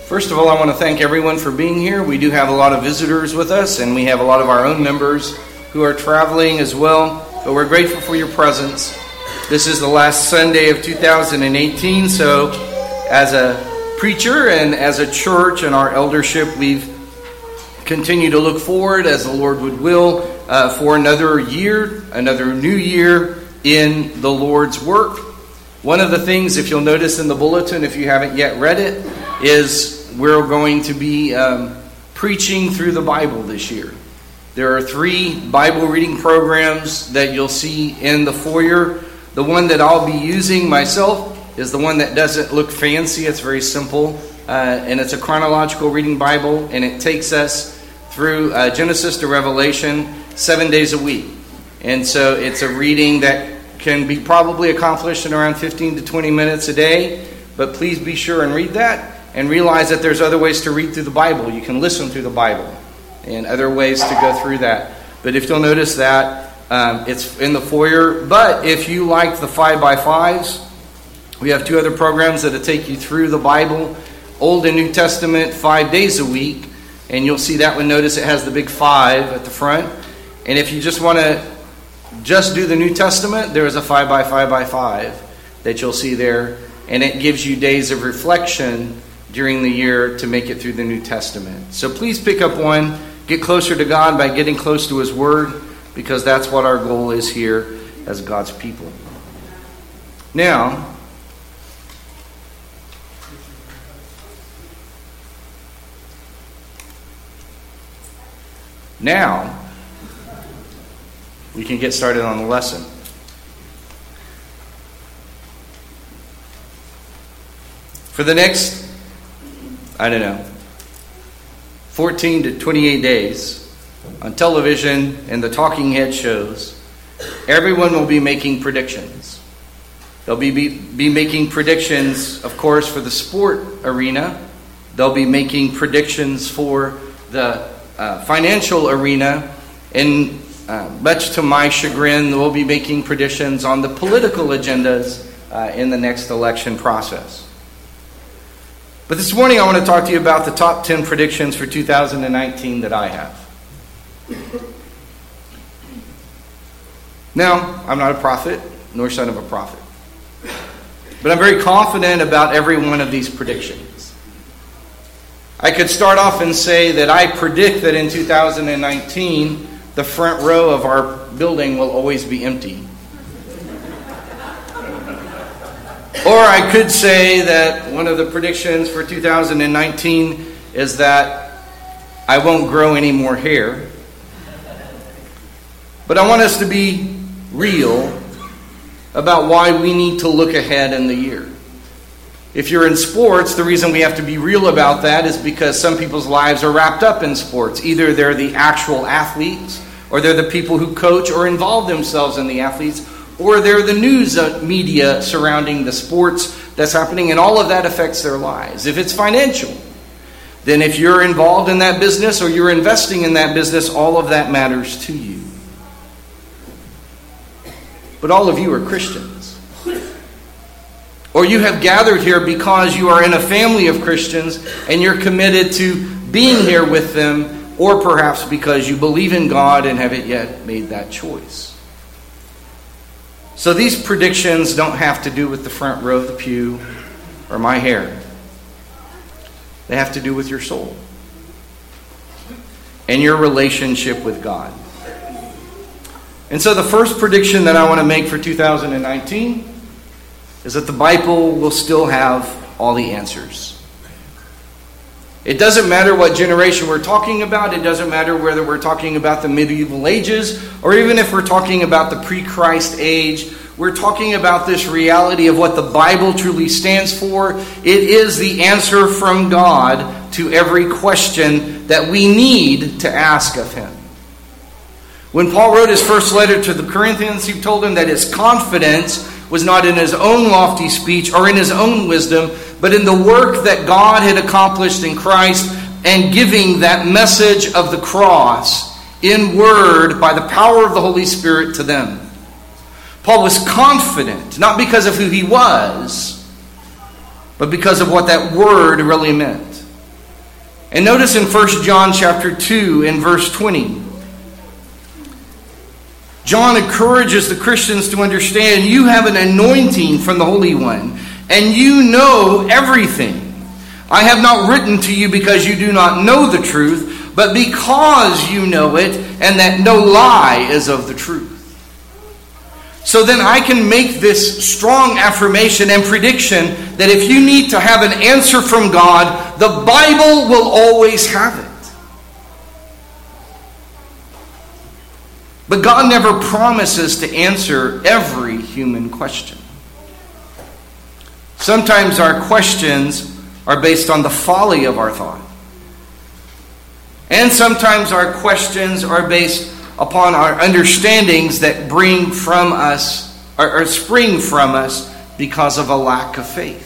First of all, I want to thank everyone for being here. We do have a lot of visitors with us, and we have a lot of our own members who are traveling as well. But we're grateful for your presence. This is the last Sunday of 2018, so as a preacher and as a church and our eldership, we've continued to look forward, as the Lord would will, for another year, another new year in the Lord's work. One of the things, if you'll notice in the bulletin, if you haven't yet read it, is we're going to be preaching through the Bible this year. There are 3 Bible reading programs that you'll see in the foyer. The one that I'll be using myself is the one that doesn't look fancy. It's very simple, and it's a chronological reading Bible, and it takes us through Genesis to Revelation 7 days a week. And so it's a reading that can be probably accomplished in around 15 to 20 minutes a day, but please be sure and read that. And realize that there's other ways to read through the Bible. You can listen through the Bible and other ways to go through that. But if you'll notice that, it's in the foyer. But if you like the 5x5s, we have 2 other programs that'll take you through the Bible, Old and New Testament, 5 days a week. And you'll see that one. Notice it has the big 5 at the front. And if you just want to just do the New Testament, there is a 5x5x5 that you'll see there. And it gives you days of reflection during the year to make it through the New Testament. So please pick up one. Get closer to God by getting close to His Word, because that's what our goal is here as God's people. Now, we can get started on the lesson. For the next 14 to 28 days on television and the talking head shows, everyone will be making predictions. They'll be making predictions, of course, for the sport arena. They'll be making predictions for the financial arena. And much to my chagrin, they'll be making predictions on the political agendas in the next election process. But this morning I want to talk to you about the top 10 predictions for 2019 that I have. Now, I'm not a prophet, nor son of a prophet. But I'm very confident about every one of these predictions. I could start off and say that I predict that in 2019, the front row of our building will always be empty. Or I could say that one of the predictions for 2019 is that I won't grow any more hair. But I want us to be real about why we need to look ahead in the year. If you're in sports, the reason we have to be real about that is because some people's lives are wrapped up in sports. Either they're the actual athletes, or they're the people who coach or involve themselves in the athletes, or they're the news media surrounding the sports that's happening, and all of that affects their lives. If it's financial, then if you're involved in that business or you're investing in that business, all of that matters to you. But all of you are Christians. Or you have gathered here because you are in a family of Christians and you're committed to being here with them, or perhaps because you believe in God and haven't yet made that choice. So these predictions don't have to do with the front row of the pew or my hair. They have to do with your soul and your relationship with God. And so the first prediction that I want to make for 2019 is that the Bible will still have all the answers. It doesn't matter what generation we're talking about. It doesn't matter whether we're talking about the medieval ages or even if we're talking about the pre-Christ age. We're talking about this reality of what the Bible truly stands for. It is the answer from God to every question that we need to ask of Him. When Paul wrote his first letter to the Corinthians, he told them that his confidence was not in his own lofty speech or in his own wisdom, but in the work that God had accomplished in Christ and giving that message of the cross in word by the power of the Holy Spirit to them. Paul was confident, not because of who he was, but because of what that word really meant. And notice in 1 John chapter 2 in verse 20, John encourages the Christians to understand you have an anointing from the Holy One, and you know everything. I have not written to you because you do not know the truth, but because you know it, and that no lie is of the truth. So then I can make this strong affirmation and prediction that if you need to have an answer from God, the Bible will always have it. But God never promises to answer every human question. Sometimes our questions are based on the folly of our thought. And sometimes our questions are based upon our understandings that bring from us or spring from us because of a lack of faith.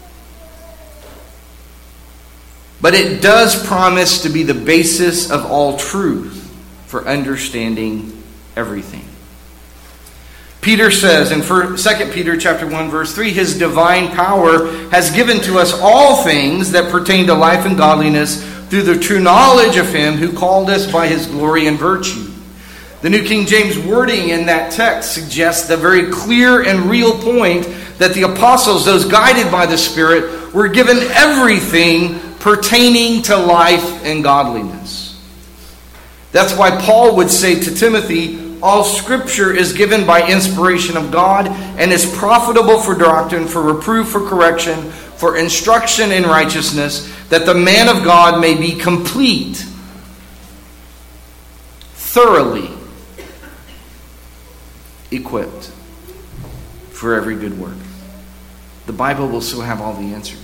But it does promise to be the basis of all truth for understanding everything. Peter says in 2 Peter chapter 1 verse 3, His divine power has given to us all things that pertain to life and godliness through the true knowledge of Him who called us by His glory and virtue. The New King James wording in that text suggests the very clear and real point that the apostles, those guided by the Spirit, were given everything pertaining to life and godliness. That's why Paul would say to Timothy, all Scripture is given by inspiration of God and is profitable for doctrine, for reproof, for correction, for instruction in righteousness, that the man of God may be complete, thoroughly equipped for every good work. The Bible will still have all the answers.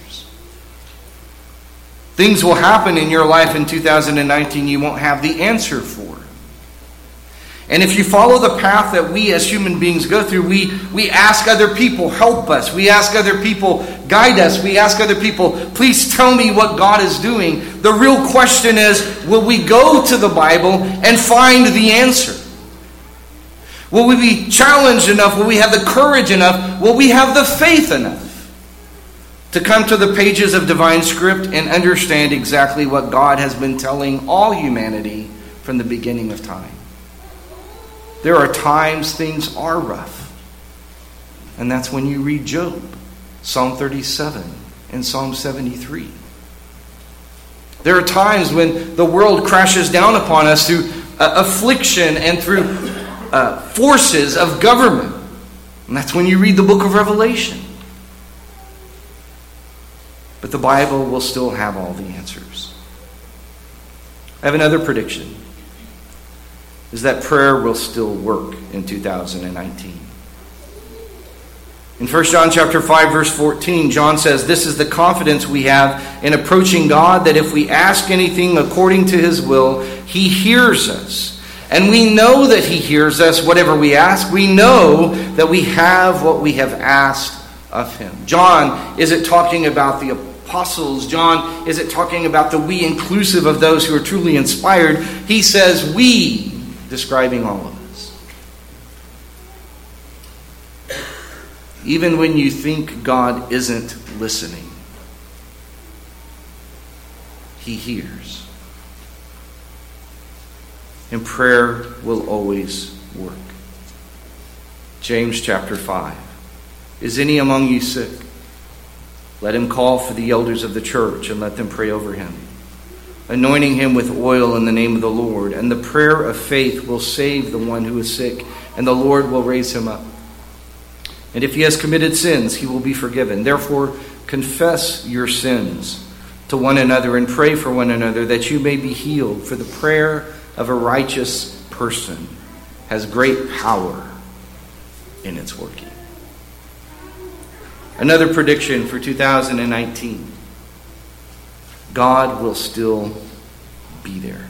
Things will happen in your life in 2019 you won't have the answer for. And if you follow the path that we as human beings go through, we ask other people, help us. We ask other people, guide us. We ask other people, please tell me what God is doing. The real question is, will we go to the Bible and find the answer? Will we be challenged enough? Will we have the courage enough? Will we have the faith enough to come to the pages of divine script and understand exactly what God has been telling all humanity from the beginning of time? There are times things are rough. And that's when you read Job, Psalm 37, and Psalm 73. There are times when the world crashes down upon us through affliction and through forces of government. And that's when you read the book of Revelation. But the Bible will still have all the answers. I have another prediction. Is that prayer will still work in 2019. In 1 John chapter 5, verse 14, John says, this is the confidence we have in approaching God, that if we ask anything according to His will, He hears us. And we know that He hears us, whatever we ask. We know that we have what we have asked of Him. John isn't talking about the apostles. John isn't talking about the we inclusive of those who are truly inspired. He says we, describing all of us. Even when you think God isn't listening, He hears. And prayer will always work. James chapter 5. Is any among you sick? Let him call for the elders of the church and let them pray over him, anointing him with oil in the name of the Lord. And the prayer of faith will save the one who is sick, and the Lord will raise him up. And if he has committed sins, he will be forgiven. Therefore, confess your sins to one another and pray for one another that you may be healed. For the prayer of a righteous person has great power in its working. Another prediction for 2019. God will still be there.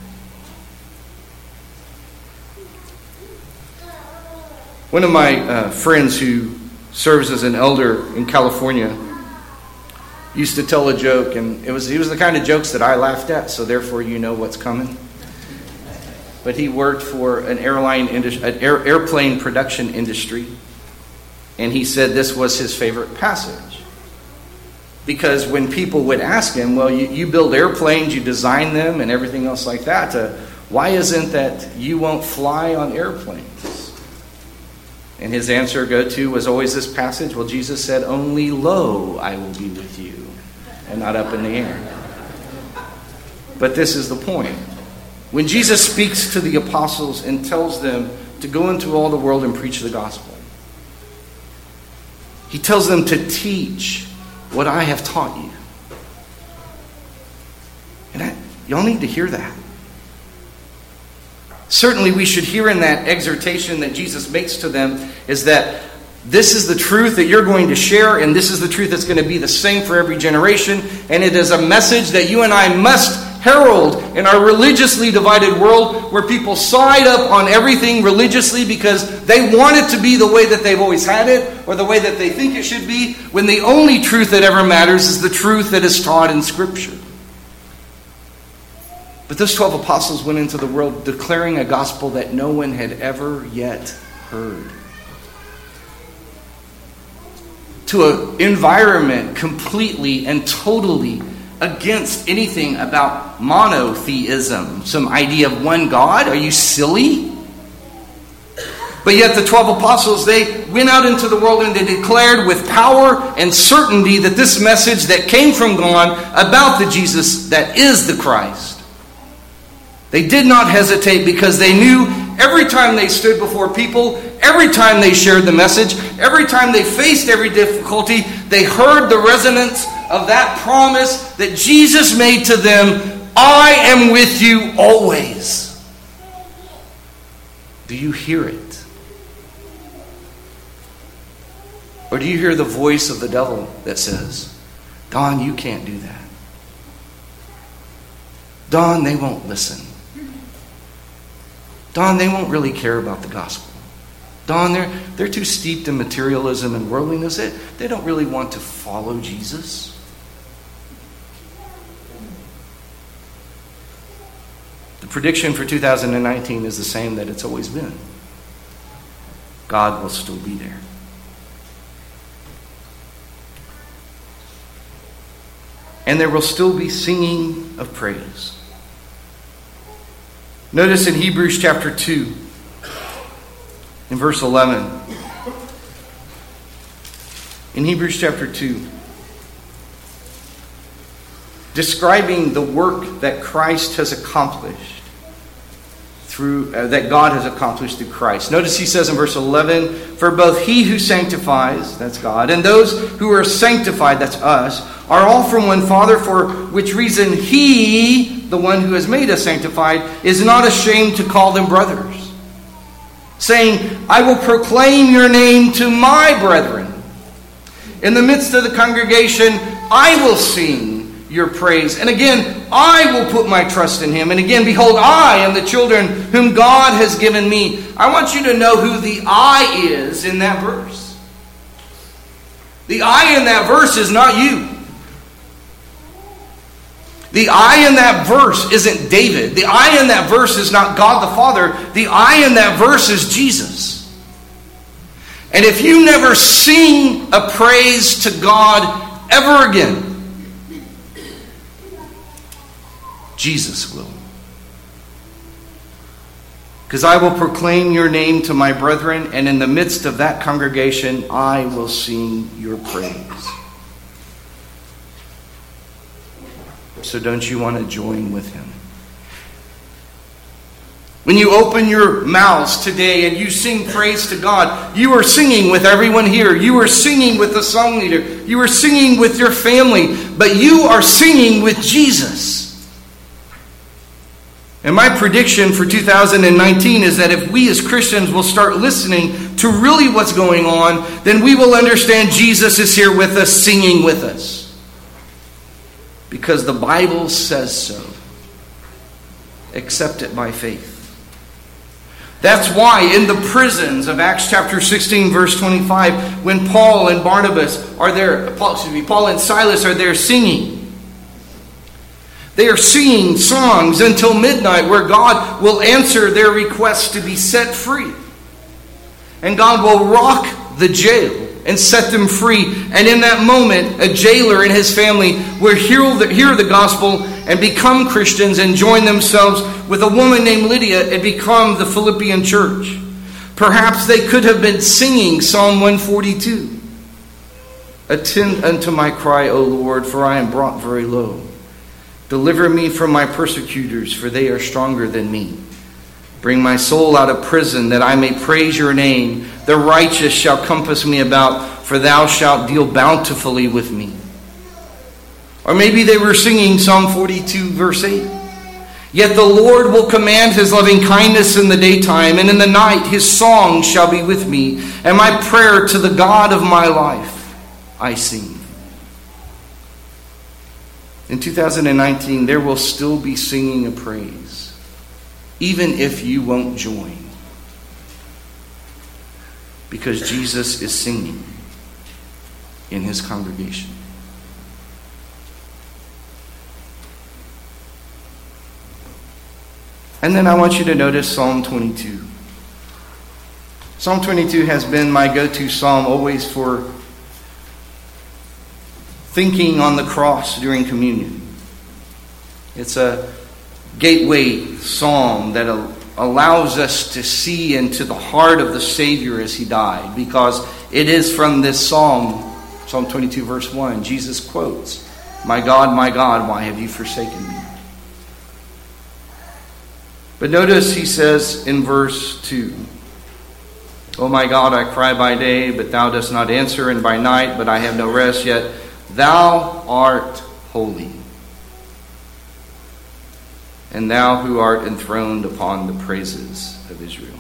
One of my friends who serves as an elder in California used to tell a joke, and he was the kind of jokes that I laughed at, so therefore you know what's coming. But he worked for an airplane production industry, and he said this was his favorite passage. Because when people would ask him, well, you build airplanes, you design them and everything else like that, why isn't that you won't fly on airplanes? And his answer go-to was always this passage. Well, Jesus said, only lo I will be with you, and not up in the air. But this is the point. When Jesus speaks to the apostles and tells them to go into all the world and preach the gospel, he tells them to teach what I have taught you. And y'all need to hear that. Certainly we should hear in that exhortation that Jesus makes to them is that this is the truth that you're going to share, and this is the truth that's going to be the same for every generation, and it is a message that you and I must herald in our religiously divided world where people side up on everything religiously because they want it to be the way that they've always had it or the way that they think it should be, when the only truth that ever matters is the truth that is taught in Scripture. But those 12 apostles went into the world declaring a gospel that no one had ever yet heard. To an environment completely and totally against anything about monotheism, some idea of one God. Are you silly? But yet the 12 apostles, they went out into the world and they declared with power and certainty that this message that came from God about the Jesus that is the Christ. They did not hesitate because they knew every time they stood before people, every time they shared the message, every time they faced every difficulty, they heard the resonance of that promise that Jesus made to them, I am with you always. Do you hear it? Or do you hear the voice of the devil that says, Don, you can't do that. Don, they won't listen. Don, they won't really care about the gospel. Don, they're too steeped in materialism and worldliness. They don't really want to follow Jesus. The prediction for 2019 is the same that it's always been. God will still be there. And there will still be singing of praise. Notice in Hebrews chapter 2, in verse 11. In Hebrews chapter 2, describing the work that Christ has accomplished that God has accomplished through Christ. Notice he says in verse 11, for both he who sanctifies, that's God, and those who are sanctified, that's us, are all from one Father, for which reason he, the one who has made us sanctified, is not ashamed to call them brothers, saying, I will proclaim your name to my brethren. In the midst of the congregation, I will sing your praise. And again, I will put my trust in him. And again, behold, I am the children whom God has given me. I want you to know who the I is in that verse. The I in that verse is not you. The I in that verse isn't David. The I in that verse is not God the Father. The I in that verse is Jesus. And if you never sing a praise to God ever again, Jesus will. Because I will proclaim your name to my brethren, and in the midst of that congregation, I will sing your praise. So don't you want to join with him? When you open your mouths today and you sing praise to God, you are singing with everyone here. You are singing with the song leader. You are singing with your family. But you are singing with Jesus. And my prediction for 2019 is that if we as Christians will start listening to really what's going on, then we will understand Jesus is here with us, singing with us. Because the Bible says so. Accept it by faith. That's why in the prisons of Acts chapter 16 verse 25, when Paul and Silas are there singing, they are singing songs until midnight where God will answer their requests to be set free. And God will rock the jail and set them free. And in that moment, a jailer and his family will hear the gospel and become Christians and join themselves with a woman named Lydia and become the Philippian church. Perhaps they could have been singing Psalm 142. Attend unto my cry, O Lord, for I am brought very low. Deliver me from my persecutors, for they are stronger than me. Bring my soul out of prison, that I may praise your name. The righteous shall compass me about, for thou shalt deal bountifully with me. Or maybe they were singing Psalm 42, verse 8. Yet the Lord will command his loving kindness in the daytime, and in the night his song shall be with me, and my prayer to the God of my life I sing. In 2019, there will still be singing of praise, even if you won't join, because Jesus is singing in his congregation. And then I want you to notice Psalm 22. Psalm 22 has been my go-to psalm always for thinking on the cross during communion. It's a gateway psalm that allows us to see into the heart of the Savior as he died, because it is from this psalm, Psalm 22 verse 1, Jesus quotes, my God, why have you forsaken me? But notice he says in verse 2, O my God, I cry by day, but thou dost not answer, and by night, but I have no rest, yet thou art holy, and thou who art enthroned upon the praises of Israel.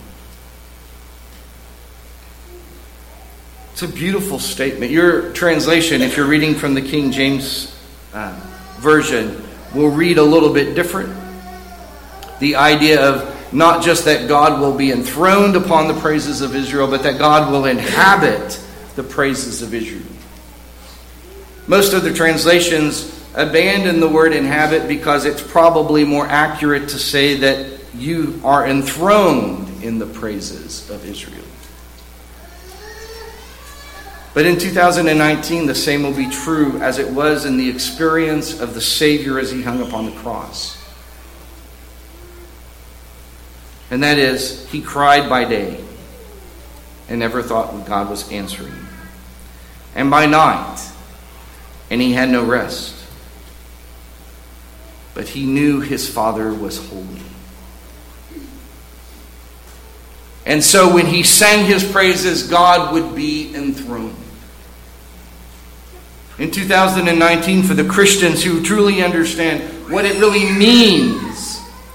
It's a beautiful statement. Your translation, if you're reading from the King James Version, will read a little bit different. The idea of not just that God will be enthroned upon the praises of Israel, but that God will inhabit the praises of Israel. Most of the translations abandon the word inhabit because it's probably more accurate to say that you are enthroned in the praises of Israel. But in 2019, the same will be true as it was in the experience of the Savior as he hung upon the cross. And that is, he cried by day and never thought God was answering. And by night, and he had no rest. But he knew his Father was holy. And so when he sang his praises, God would be enthroned. In 2019, for the Christians who truly understand what it really means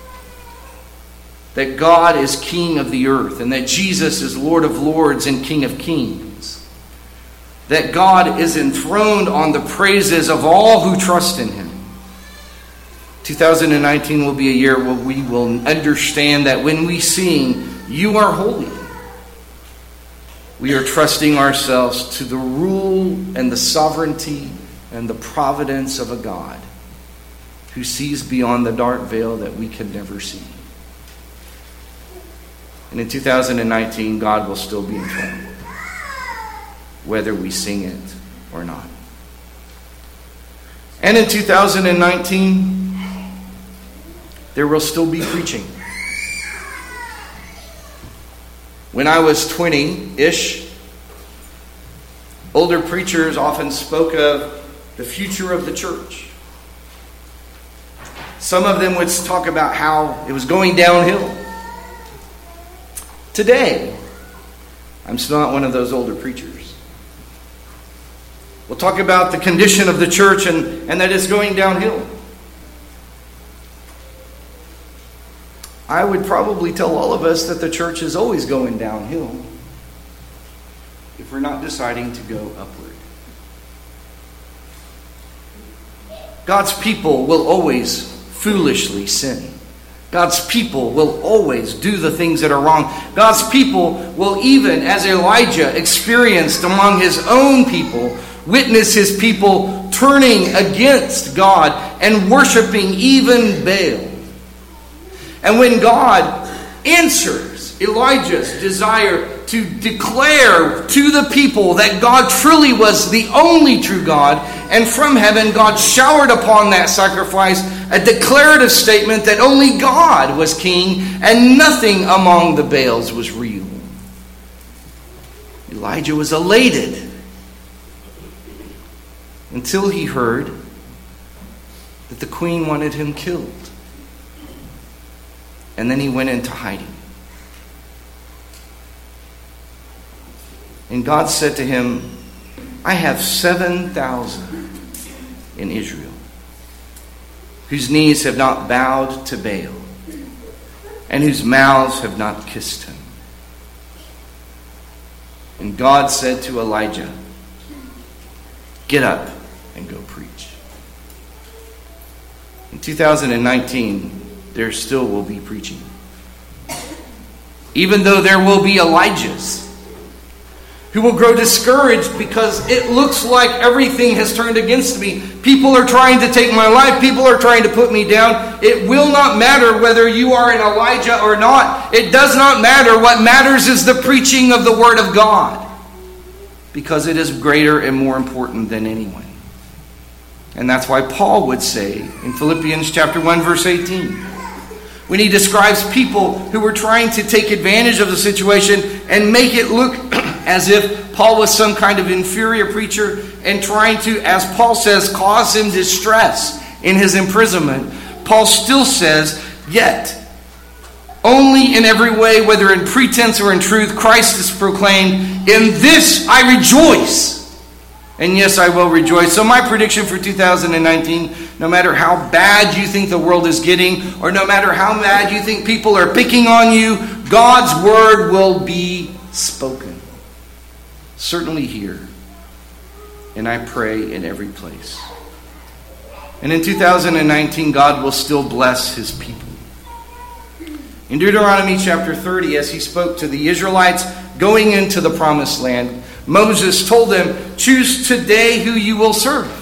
that God is King of the earth, and that Jesus is Lord of lords and King of kings, that God is enthroned on the praises of all who trust in him. 2019 will be a year where we will understand that when we sing, you are holy, we are trusting ourselves to the rule and the sovereignty and the providence of a God who sees beyond the dark veil that we can never see. And in 2019, God will still be enthroned, whether we sing it or not. And in 2019, there will still be preaching. When I was 20-ish, older preachers often spoke of the future of the church. Some of them would talk about how it was going downhill. Today, I'm still not one of those older preachers. We'll talk about the condition of the church and that it's going downhill. I would probably tell all of us that the church is always going downhill if we're not deciding to go upward. God's people will always foolishly sin. God's people will always do the things that are wrong. God's people will, even as Elijah experienced among his own people, witness his people turning against God and worshiping even Baal. And when God answers Elijah's desire to declare to the people that God truly was the only true God, and from heaven God showered upon that sacrifice a declarative statement that only God was king and nothing among the Baals was real. Elijah was elated until he heard that the queen wanted him killed. And then he went into hiding. And God said to him, I have 7,000 in Israel, whose knees have not bowed to Baal, and whose mouths have not kissed him. And God said to Elijah, get up and go preach. In 2019, there still will be preaching. Even though there will be Elijahs who will grow discouraged because it looks like everything has turned against me. People are trying to take my life. People are trying to put me down. It will not matter whether you are an Elijah or not. It does not matter. What matters is the preaching of the Word of God, because it is greater and more important than anyone. And that's why Paul would say in Philippians chapter 1, verse 18, when he describes people who were trying to take advantage of the situation and make it look as if Paul was some kind of inferior preacher and trying to, as Paul says, cause him distress in his imprisonment, Paul still says, yet, only in every way, whether in pretense or in truth, Christ is proclaimed. In this I rejoice. And yes, I will rejoice. So my prediction for 2019, no matter how bad you think the world is getting, or no matter how bad you think people are picking on you, God's word will be spoken. Certainly here. And I pray in every place. And in 2019, God will still bless his people. In Deuteronomy chapter 30, as he spoke to the Israelites going into the promised land, Moses told them, choose today who you will serve.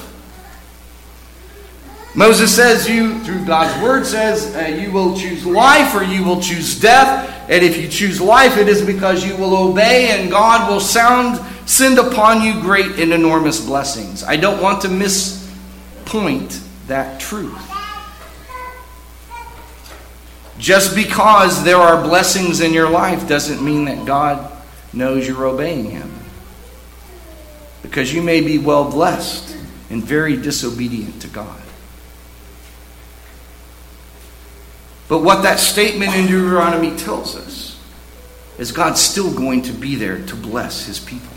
Moses says, through God's word says, you will choose life or you will choose death. And if you choose life, it is because you will obey, and God will send upon you great and enormous blessings. I don't want to mispoint that truth. Just because there are blessings in your life doesn't mean that God knows you're obeying him. Because you may be well blessed and very disobedient to God. But what that statement in Deuteronomy tells us is God's still going to be there to bless his people.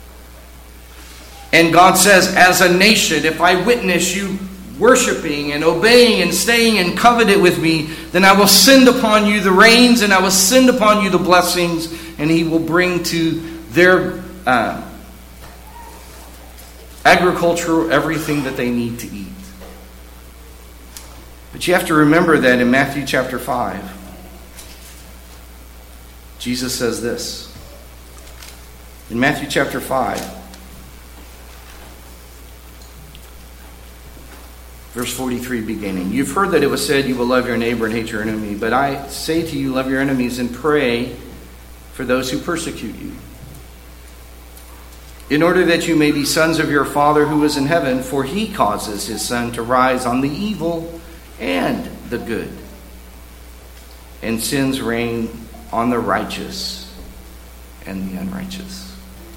And God says, as a nation, if I witness you worshiping and obeying and staying in covenant with me, then I will send upon you the rains and I will send upon you the blessings, and he will bring to their agriculture everything that they need to eat. But you have to remember that in Matthew chapter 5, Jesus says this. In Matthew chapter 5, verse 43 beginning. You've heard that it was said, you will love your neighbor and hate your enemy. But I say to you, love your enemies and pray for those who persecute you, in order that you may be sons of your Father who is in heaven, for he causes his sun to rise on the evil and the good, and sends rain on the righteous and the unrighteous.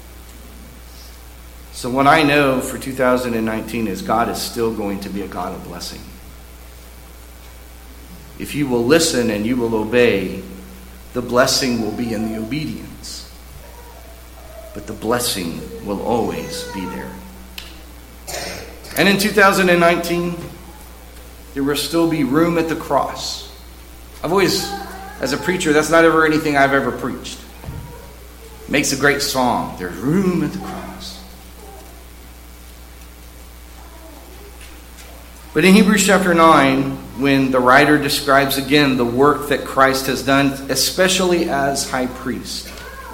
So what I know for 2019 is God is still going to be a God of blessing. If you will listen and you will obey, the blessing will be in the obedience. But the blessing will always be there. And in 2019, there will still be room at the cross. I've always, as a preacher, that's not ever anything I've ever preached. It makes a great song. There's room at the cross. But in Hebrews chapter 9, when the writer describes again the work that Christ has done, especially as high priest,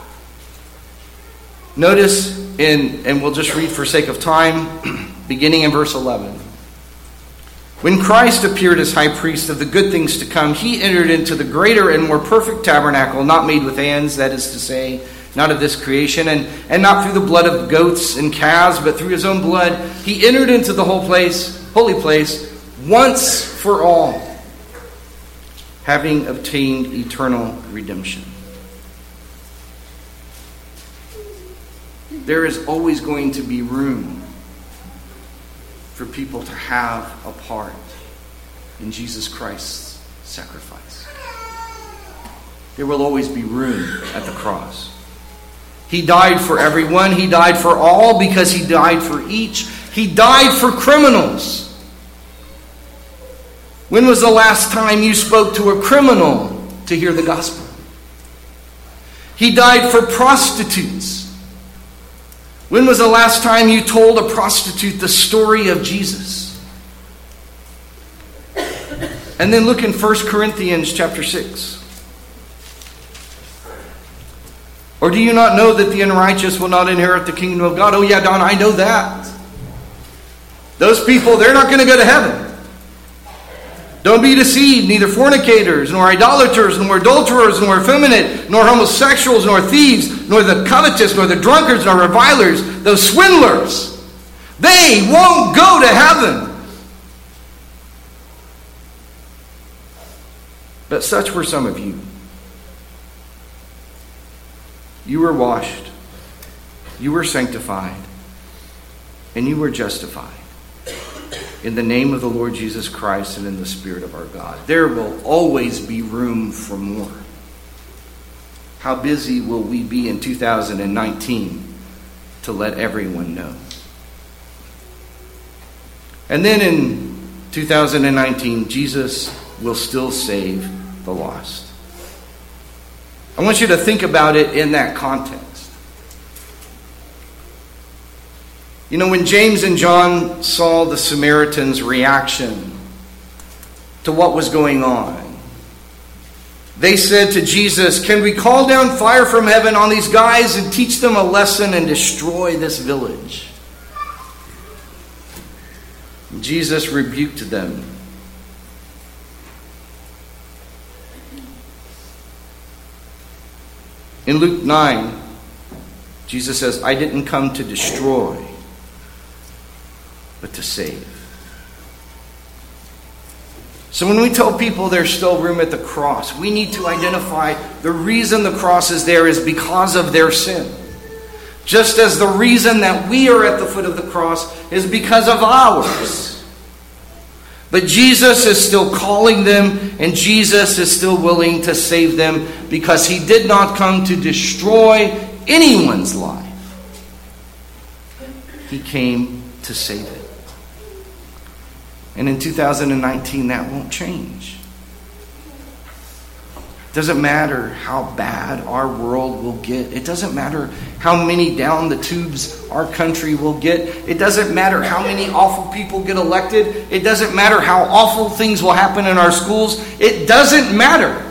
notice, and we'll just read for sake of time, beginning in verse 11. When Christ appeared as high priest of the good things to come, he entered into the greater and more perfect tabernacle, not made with hands, that is to say, not of this creation, and not through the blood of goats and calves, but through his own blood. He entered into the holy place, once for all, having obtained eternal redemption. There is always going to be room for people to have a part in Jesus Christ's sacrifice. There will always be room at the cross. He died for everyone. He died for all because he died for each. He died for criminals. When was the last time you spoke to a criminal to hear the gospel? He died for prostitutes. When was the last time you told a prostitute the story of Jesus? And then look in 1 Corinthians chapter 6. Or do you not know that the unrighteous will not inherit the kingdom of God? Oh yeah, Don, I know that. Those people, they're not going to go to heaven. Don't be deceived, neither fornicators, nor idolaters, nor adulterers, nor effeminate, nor homosexuals, nor thieves, nor the covetous, nor the drunkards, nor revilers, those swindlers. They won't go to heaven. But such were some of you. You were washed, you were sanctified, and you were justified in the name of the Lord Jesus Christ and in the Spirit of our God. There will always be room for more. How busy will we be in 2019 to let everyone know? And then in 2019, Jesus will still save the lost. I want you to think about it in that context. You know, when James and John saw the Samaritans' reaction to what was going on, they said to Jesus, "Can we call down fire from heaven on these guys and teach them a lesson and destroy this village?" Jesus rebuked them. In Luke 9, Jesus says, "I didn't come to destroy, but to save." So when we tell people there's still room at the cross, we need to identify the reason the cross is there is because of their sin. Just as the reason that we are at the foot of the cross is because of ours. But Jesus is still calling them, and Jesus is still willing to save them because he did not come to destroy anyone's life. He came to save it. And in 2019, that won't change. It doesn't matter how bad our world will get. It doesn't matter how many down the tubes our country will get. It doesn't matter how many awful people get elected. It doesn't matter how awful things will happen in our schools. It doesn't matter.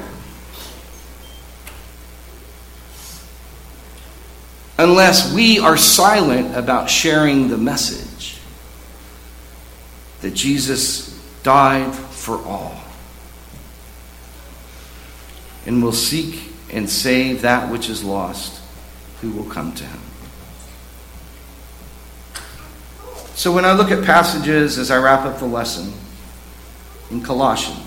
Unless we are silent about sharing the message that Jesus died for all and will seek and save that which is lost who will come to him. So when I look at passages as I wrap up the lesson in Galatians,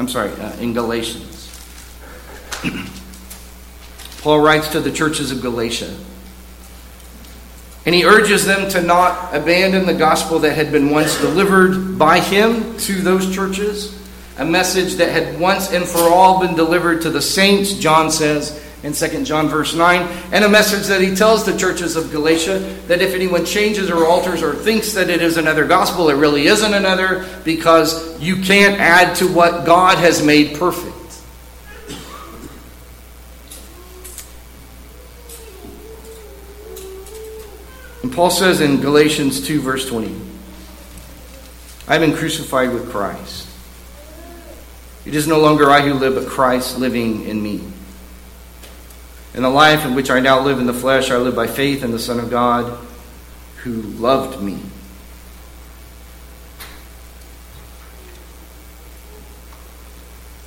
Paul writes to the churches of Galatia, and he urges them to not abandon the gospel that had been once delivered by him to those churches, a message that had once and for all been delivered to the saints, John says in 2 John verse 9, and a message that he tells the churches of Galatia that if anyone changes or alters or thinks that it is another gospel, it really isn't another, because you can't add to what God has made perfect. And Paul says in Galatians 2 verse 20, I've been crucified with Christ. It is no longer I who live, but Christ living in me. In the life in which I now live in the flesh, I live by faith in the Son of God who loved me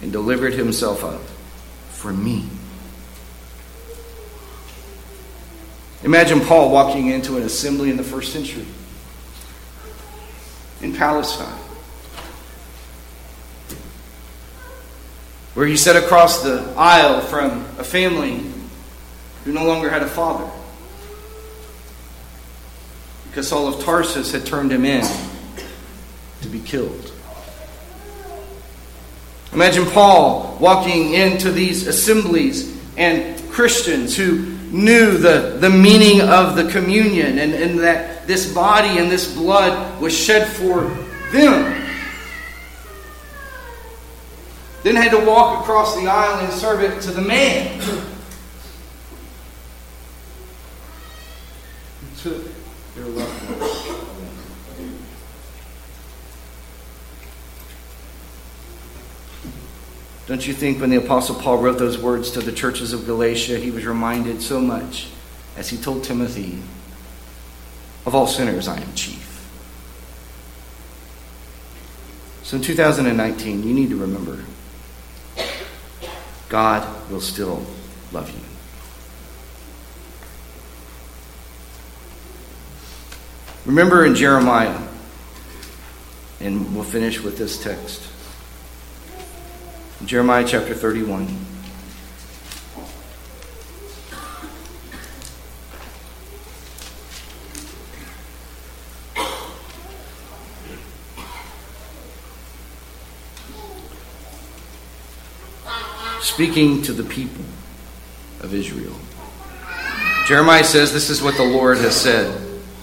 and delivered himself up for me. Imagine Paul walking into an assembly in the first century in Palestine, where he sat across the aisle from a family who no longer had a father, because Saul of Tarsus had turned him in to be killed. Imagine Paul walking into these assemblies and Christians who knew the meaning of the communion and that this body and this blood was shed for them. Then had to walk across the aisle and serve it to the man who took their loved ones. Don't you think when the Apostle Paul wrote those words to the churches of Galatia, he was reminded so much, as he told Timothy, of all sinners I am chief. So in 2019, you need to remember, God will still love you. Remember in Jeremiah, and we'll finish with this text. Jeremiah chapter 31. Speaking to the people of Israel, Jeremiah says, this is what the Lord has said.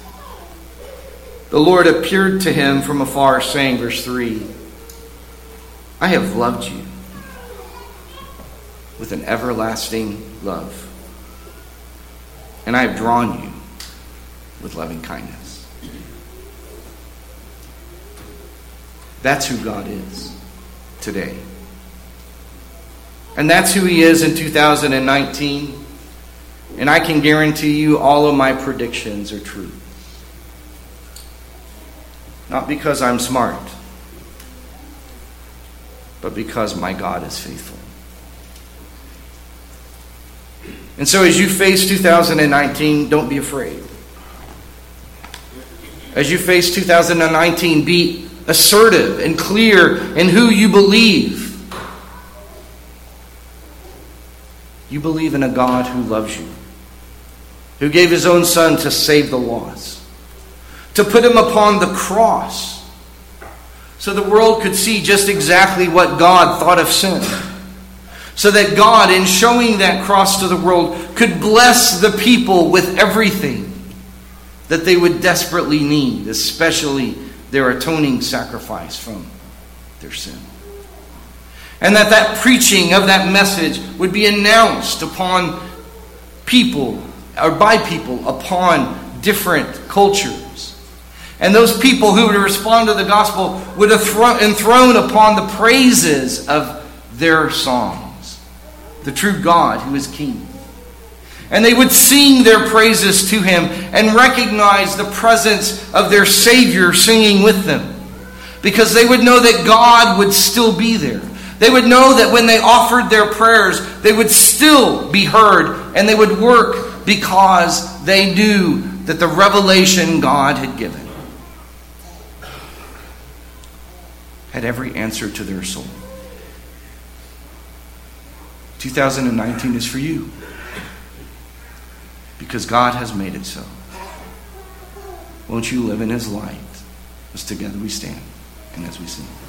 The Lord appeared to him from afar, saying, verse 3, I have loved you with an everlasting love, and I have drawn you with loving kindness. That's who God is today. And that's who he is in 2019. And I can guarantee you all of my predictions are true. Not because I'm smart, but because my God is faithful. And so as you face 2019, don't be afraid. As you face 2019, be assertive and clear in who you believe. You believe in a God who loves you, who gave his own son to save the lost, to put him upon the cross so the world could see just exactly what God thought of sin. So that God, in showing that cross to the world, could bless the people with everything that they would desperately need, especially their atoning sacrifice from their sin. And that preaching of that message would be announced upon people, or by people, upon different cultures. And those people who would respond to the gospel would enthrone upon the praises of their songs the true God who is King. And they would sing their praises to him and recognize the presence of their Savior singing with them, because they would know that God would still be there. They would know that when they offered their prayers, they would still be heard, and they would work because they knew that the revelation God had given had every answer to their soul. 2019 is for you, because God has made it so. Won't you live in his light as together we stand and as we sing?